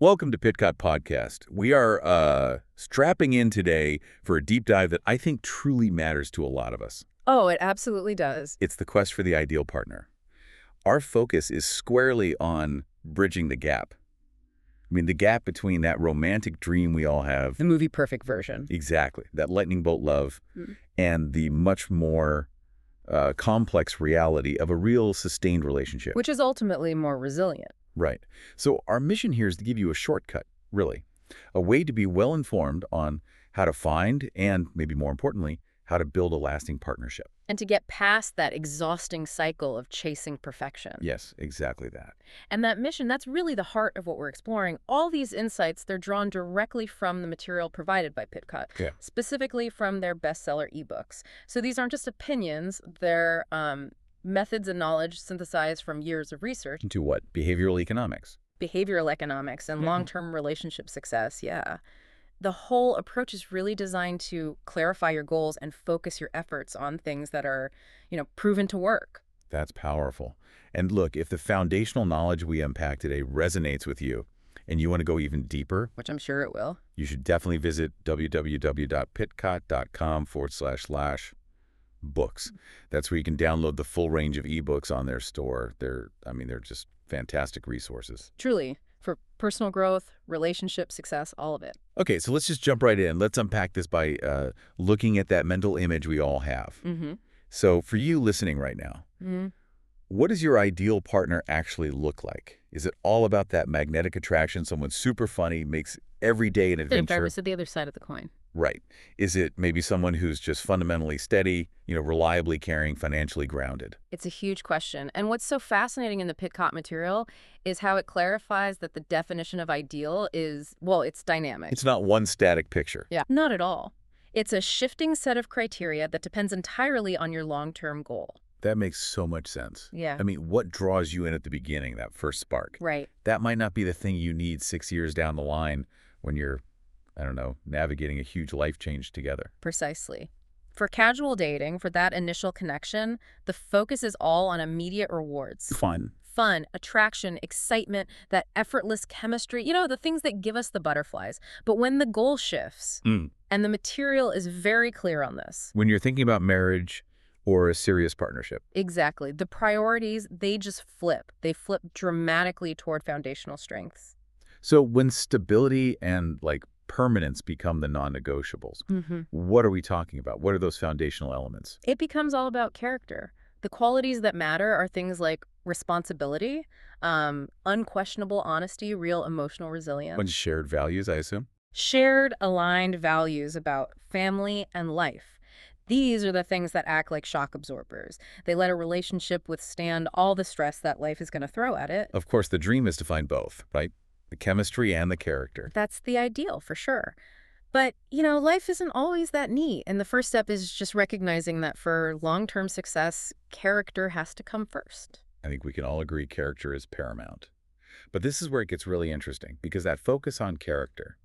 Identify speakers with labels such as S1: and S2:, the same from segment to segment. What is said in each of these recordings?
S1: Welcome to Pitcott Podcast. We are strapping in today for a deep dive that I think truly matters to a lot of us.
S2: Oh, it absolutely does.
S1: It's the quest for the ideal partner. Our focus is squarely on bridging the gap. I mean, the gap between that romantic dream we all have.
S2: The movie perfect version.
S1: Exactly. That lightning bolt love and the much more complex reality of a real sustained relationship.
S2: Which is ultimately more resilient.
S1: Right. So our mission here is to give you a shortcut, really. A way to be well-informed on how to find and, maybe more importantly, how to build a lasting partnership.
S2: And to get past that exhausting cycle of chasing perfection.
S1: Yes, exactly that.
S2: And that mission, that's really the heart of what we're exploring. All these insights, they're drawn directly from the material provided by Pitcott, specifically from their bestseller ebooks. So these aren't just opinions, they're methods and knowledge synthesized from years of research.
S1: Into what? Behavioral economics.
S2: Behavioral economics and long-term relationship success, yeah. The whole approach is really designed to clarify your goals and focus your efforts on things that are, proven to work.
S1: That's powerful. And look, if the foundational knowledge we unpack today resonates with you and you want to go even deeper,
S2: which I'm sure it will,
S1: you should definitely visit www.pitcott.com/books. That's where you can download the full range of ebooks on their store. They're just fantastic resources.
S2: Truly, for personal growth, relationship success, all of it.
S1: Okay, so let's just jump right in. Let's unpack this by looking at that mental image we all have. So for you listening right now, what does your ideal partner actually look like? Is it all about that magnetic attraction, someone super funny, makes every day an adventure?
S2: It's the other side of the coin.
S1: Right. Is it maybe someone who's just fundamentally steady, reliably caring, financially grounded?
S2: It's a huge question. And what's so fascinating in the Pitcott material is how it clarifies that the definition of ideal is, it's dynamic.
S1: It's not one static picture.
S2: Yeah, not at all. It's a shifting set of criteria that depends entirely on your long-term goal.
S1: That makes so much sense.
S2: Yeah.
S1: I mean, what draws you in at the beginning, that first spark?
S2: Right.
S1: That might not be the thing you need 6 years down the line when you're navigating a huge life change together.
S2: Precisely. For casual dating, for that initial connection, the focus is all on immediate rewards. Fun, attraction, excitement, that effortless chemistry, the things that give us the butterflies. But when the goal shifts, and the material is very clear on this.
S1: When you're thinking about marriage or a serious partnership.
S2: Exactly. The priorities, they just flip. They flip dramatically toward foundational strengths.
S1: So when stability and permanence become the non-negotiables, what are we talking about? What are those foundational elements?
S2: It becomes all about character. The qualities that matter are things like responsibility, unquestionable honesty, real emotional resilience.
S1: And shared values, I assume?
S2: Shared, aligned values about family and life. These are the things that act like shock absorbers. They let a relationship withstand all the stress that life is going to throw at it.
S1: Of course, the dream is to find both, right? The chemistry and the character.
S2: That's the ideal, for sure. But, life isn't always that neat. And the first step is just recognizing that for long-term success, character has to come first.
S1: I think we can all agree character is paramount. But this is where it gets really interesting, because that focus on character,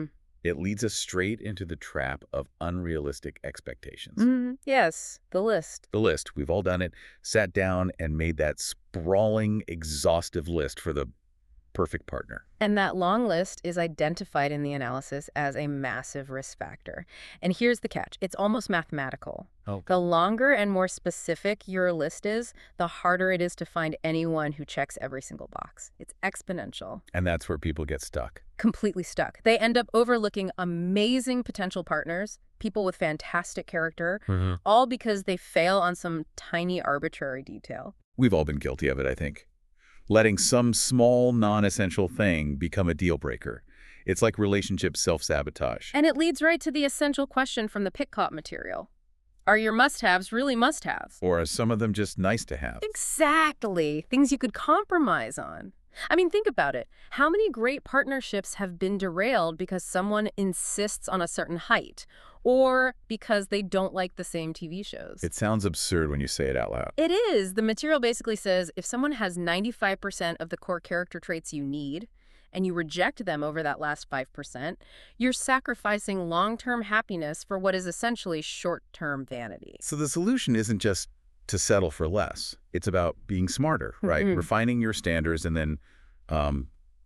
S1: it leads us straight into the trap of unrealistic expectations.
S2: Yes, the list.
S1: The list. We've all done it. Sat down and made that sprawling, exhaustive list for the perfect partner.
S2: And that long list is identified in the analysis as a massive risk factor. And here's the catch. It's almost mathematical.
S1: Okay.
S2: The longer and more specific your list is, the harder it is to find anyone who checks every single box. It's exponential.
S1: And that's where people get stuck.
S2: Completely stuck. They end up overlooking amazing potential partners, people with fantastic character, all because they fail on some tiny arbitrary detail.
S1: We've all been guilty of it, I think. Letting some small, non-essential thing become a deal breaker. It's like relationship self-sabotage.
S2: And it leads right to the essential question from the Pitcott material. Are your must-haves really must-haves?
S1: Or are some of them just nice to have?
S2: Exactly. Things you could compromise on. I mean, think about it. How many great partnerships have been derailed because someone insists on a certain height, or because they don't like the same TV shows?
S1: It sounds absurd when you say it out loud.
S2: It is. The material basically says if someone has 95% of the core character traits you need, and you reject them over that last 5%, you're sacrificing long-term happiness for what is essentially short-term vanity.
S1: So the solution isn't just to settle for less. It's about being smarter, right? Refining your standards and then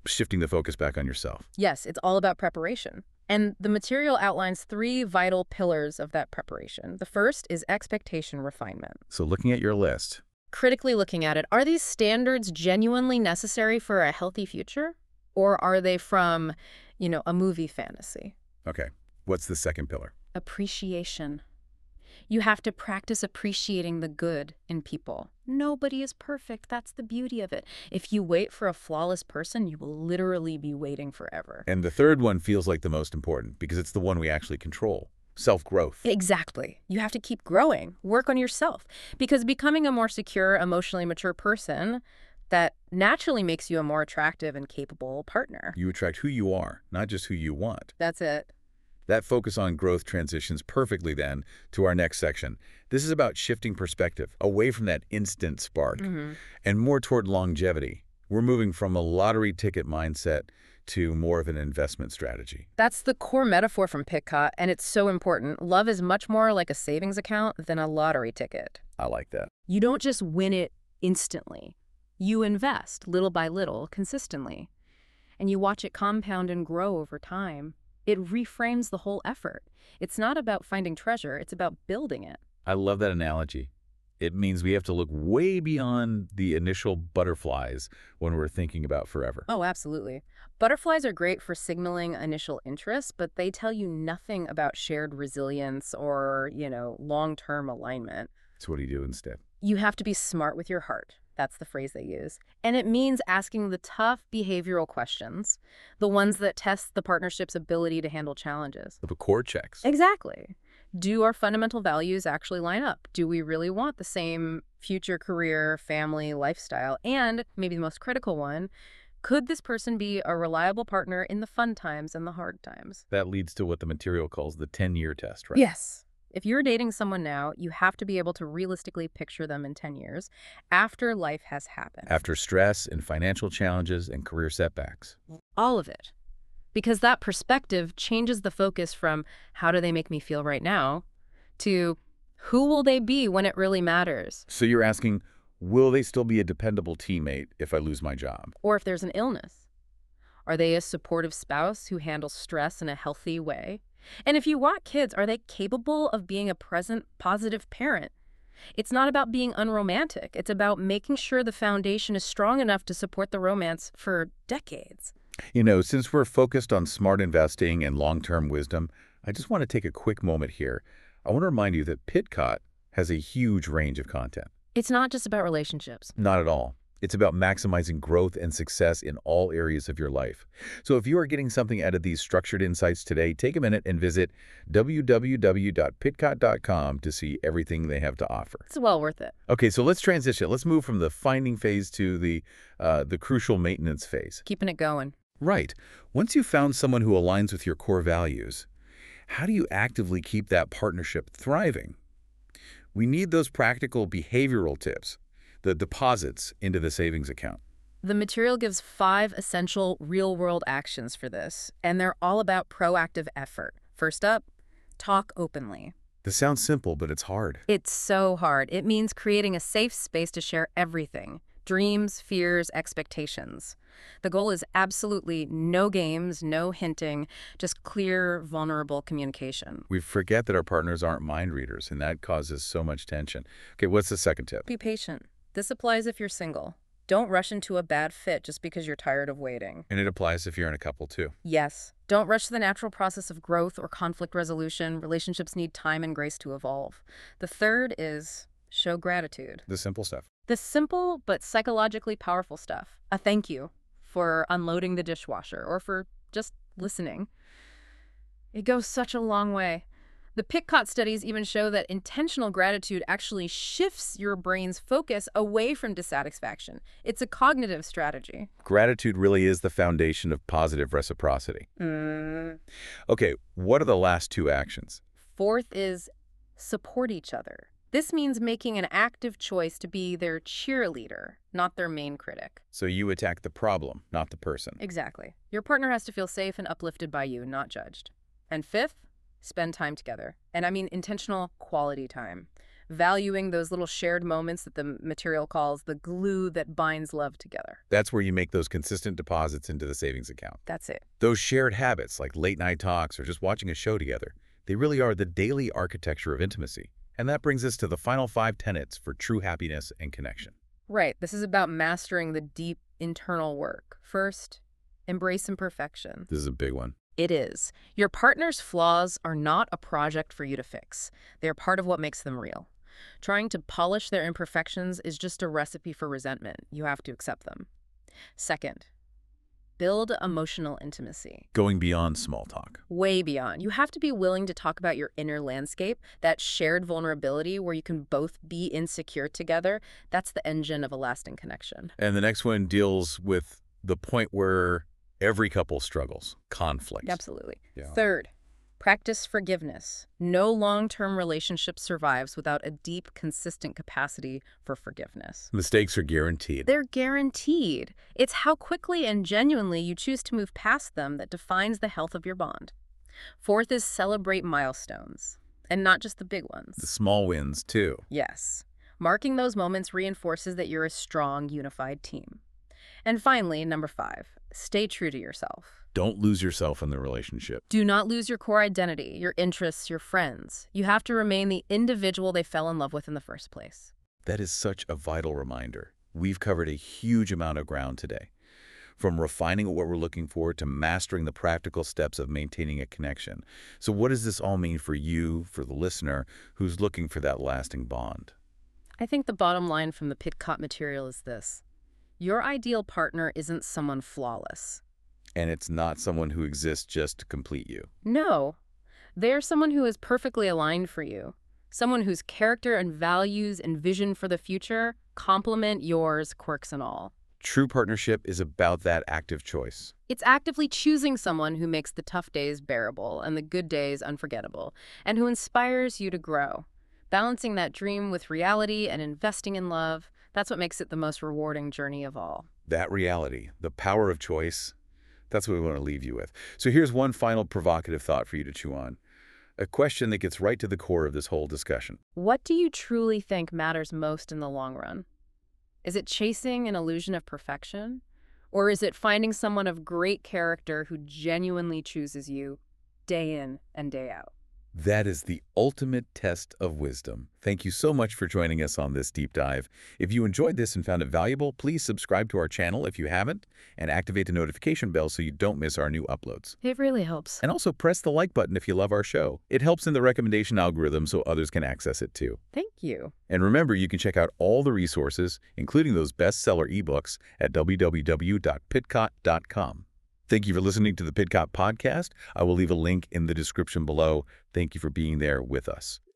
S1: shifting the focus back on yourself.
S2: Yes, it's all about preparation. And the material outlines 3 vital pillars of that preparation. The first is expectation refinement.
S1: So looking at your list.
S2: Critically looking at it, are these standards genuinely necessary for a healthy future? Or are they from, a movie fantasy?
S1: Okay. What's the second pillar?
S2: Appreciation. You have to practice appreciating the good in people. Nobody is perfect. That's the beauty of it. If you wait for a flawless person, you will literally be waiting forever.
S1: And the third one feels like the most important because it's the one we actually control. Self-growth.
S2: Exactly. You have to keep growing. Work on yourself. Because becoming a more secure, emotionally mature person, that naturally makes you a more attractive and capable partner.
S1: You attract who you are, not just who you want.
S2: That's it.
S1: That focus on growth transitions perfectly then to our next section. This is about shifting perspective away from that instant spark and more toward longevity. We're moving from a lottery ticket mindset to more of an investment strategy.
S2: That's the core metaphor from Pitcott, and it's so important. Love is much more like a savings account than a lottery ticket.
S1: I like that.
S2: You don't just win it instantly. You invest little by little, consistently. And you watch it compound and grow over time. It reframes the whole effort. It's not about finding treasure, it's about building it.
S1: I love that analogy. It means we have to look way beyond the initial butterflies when we're thinking about forever.
S2: Oh, absolutely. Butterflies are great for signaling initial interest, but they tell you nothing about shared resilience or, long-term alignment.
S1: So what do you do instead?
S2: You have to be smart with your heart. That's the phrase they use. And it means asking the tough behavioral questions, the ones that test the partnership's ability to handle challenges.
S1: The core checks.
S2: Exactly. Do our fundamental values actually line up? Do we really want the same future career, family, lifestyle? And maybe the most critical one, could this person be a reliable partner in the fun times and the hard times?
S1: That leads to what the material calls the 10-year test, right?
S2: Yes. If you're dating someone now, you have to be able to realistically picture them in 10 years after life has happened.
S1: After stress and financial challenges and career setbacks.
S2: All of it. Because that perspective changes the focus from how do they make me feel right now to who will they be when it really matters?
S1: So you're asking, will they still be a dependable teammate if I lose my job?
S2: Or if there's an illness? Are they a supportive spouse who handles stress in a healthy way? And if you want kids, are they capable of being a present, positive parent? It's not about being unromantic. It's about making sure the foundation is strong enough to support the romance for decades.
S1: Since we're focused on smart investing and long-term wisdom, I just want to take a quick moment here. I want to remind you that Pitcott has a huge range of content.
S2: It's not just about relationships.
S1: Not at all. It's about maximizing growth and success in all areas of your life. So if you are getting something out of these structured insights today, take a minute and visit www.pitcott.com to see everything they have to offer.
S2: It's well worth it.
S1: Okay, so let's transition. Let's move from the finding phase to the crucial maintenance phase.
S2: Keeping it going.
S1: Right. Once you've found someone who aligns with your core values, how do you actively keep that partnership thriving? We need those practical behavioral tips. The deposits into the savings account.
S2: The material gives 5 essential real-world actions for this, and they're all about proactive effort. First up, talk openly.
S1: This sounds simple, but it's hard.
S2: It's so hard. It means creating a safe space to share everything. Dreams, fears, expectations. The goal is absolutely no games, no hinting, just clear, vulnerable communication.
S1: We forget that our partners aren't mind readers, and that causes so much tension. Okay, what's the second tip?
S2: Be patient. This applies if you're single. Don't rush into a bad fit just because you're tired of waiting.
S1: And it applies if you're in a couple, too.
S2: Yes. Don't rush the natural process of growth or conflict resolution. Relationships need time and grace to evolve. The third is show gratitude.
S1: The simple stuff.
S2: The simple but psychologically powerful stuff. A thank you for unloading the dishwasher or for just listening. It goes such a long way. The Pitcott studies even show that intentional gratitude actually shifts your brain's focus away from dissatisfaction. It's a cognitive strategy.
S1: Gratitude really is the foundation of positive reciprocity. Okay, what are the last 2 actions?
S2: Fourth is support each other. This means making an active choice to be their cheerleader, not their main critic.
S1: So you attack the problem, not the person.
S2: Exactly. Your partner has to feel safe and uplifted by you, not judged. And fifth, spend time together. And I mean intentional quality time. valuing those little shared moments that the material calls the glue that binds love together.
S1: That's where you make those consistent deposits into the savings account.
S2: That's it.
S1: Those shared habits, like late-night talks or just watching a show together, they really are the daily architecture of intimacy. And that brings us to the final 5 tenets for true happiness and connection.
S2: Right. This is about mastering the deep internal work. First, embrace imperfection.
S1: This is a big one.
S2: It is. Your partner's flaws are not a project for you to fix. They are part of what makes them real. Trying to polish their imperfections is just a recipe for resentment. You have to accept them. Second, build emotional intimacy.
S1: Going beyond small talk.
S2: Way beyond. You have to be willing to talk about your inner landscape, that shared vulnerability where you can both be insecure together. That's the engine of a lasting connection.
S1: And the next one deals with the point where every couple struggles, conflict.
S2: Absolutely.
S1: Yeah.
S2: Third, practice forgiveness. No long-term relationship survives without a deep, consistent capacity for forgiveness.
S1: Mistakes are guaranteed.
S2: They're guaranteed. It's how quickly and genuinely you choose to move past them that defines the health of your bond. Fourth is celebrate milestones, and not just the big ones.
S1: The small wins, too.
S2: Yes. Marking those moments reinforces that you're a strong, unified team. And finally, number 5, stay true to yourself.
S1: Don't lose yourself in the relationship.
S2: Do not lose your core identity, your interests, your friends. You have to remain the individual they fell in love with in the first place.
S1: That is such a vital reminder. We've covered a huge amount of ground today. From refining what we're looking for to mastering the practical steps of maintaining a connection. So what does this all mean for you, for the listener, who's looking for that lasting bond?
S2: I think the bottom line from the Pidcock material is this. Your ideal partner isn't someone flawless.
S1: And it's not someone who exists just to complete you.
S2: No. They're someone who is perfectly aligned for you. Someone whose character and values and vision for the future complement yours, quirks and all.
S1: True partnership is about that active choice.
S2: It's actively choosing someone who makes the tough days bearable and the good days unforgettable, and who inspires you to grow. Balancing that dream with reality and investing in love, that's what makes it the most rewarding journey of all.
S1: That reality, the power of choice, that's what we want to leave you with. So here's one final provocative thought for you to chew on. A question that gets right to the core of this whole discussion.
S2: What do you truly think matters most in the long run? Is it chasing an illusion of perfection? Or is it finding someone of great character who genuinely chooses you day in and day out?
S1: That is the ultimate test of wisdom. Thank you so much for joining us on this deep dive. If you enjoyed this and found it valuable, please subscribe to our channel if you haven't, and activate the notification bell so you don't miss our new uploads.
S2: It really helps.
S1: And also press the like button if you love our show. It helps in the recommendation algorithm so others can access it too.
S2: Thank you.
S1: And remember, you can check out all the resources, including those bestseller ebooks, at www.pidcock.com. Thank you for listening to the Pidcock Podcast. I will leave a link in the description below. Thank you for being there with us.